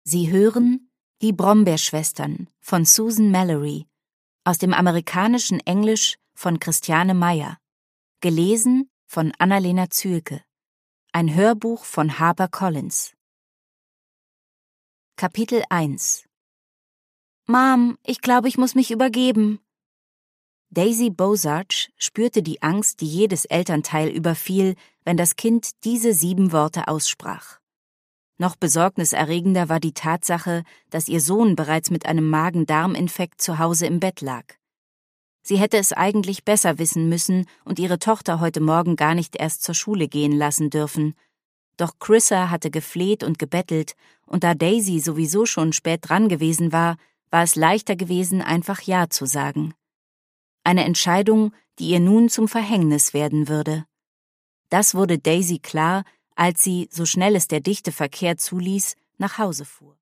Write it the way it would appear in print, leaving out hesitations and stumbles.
Sie hören Die Brombeerschwestern von Susan Mallory, aus dem amerikanischen Englisch von Christiane Meyer, gelesen von Annalena Zühlke, ein Hörbuch von HarperCollins. Kapitel 1 »Mom, ich glaube, ich muss mich übergeben.« Daisy Bozarch spürte die Angst, die jedes Elternteil überfiel, wenn das Kind diese 7 Worte aussprach. Noch besorgniserregender war die Tatsache, dass ihr Sohn bereits mit einem Magen-Darm-Infekt zu Hause im Bett lag. Sie hätte es eigentlich besser wissen müssen und ihre Tochter heute Morgen gar nicht erst zur Schule gehen lassen dürfen. Doch Chrissa hatte gefleht und gebettelt, und da Daisy sowieso schon spät dran gewesen war es leichter gewesen, einfach Ja zu sagen. Eine Entscheidung, die ihr nun zum Verhängnis werden würde. Das wurde Daisy klar, als sie, so schnell es der dichte Verkehr zuließ, nach Hause fuhr.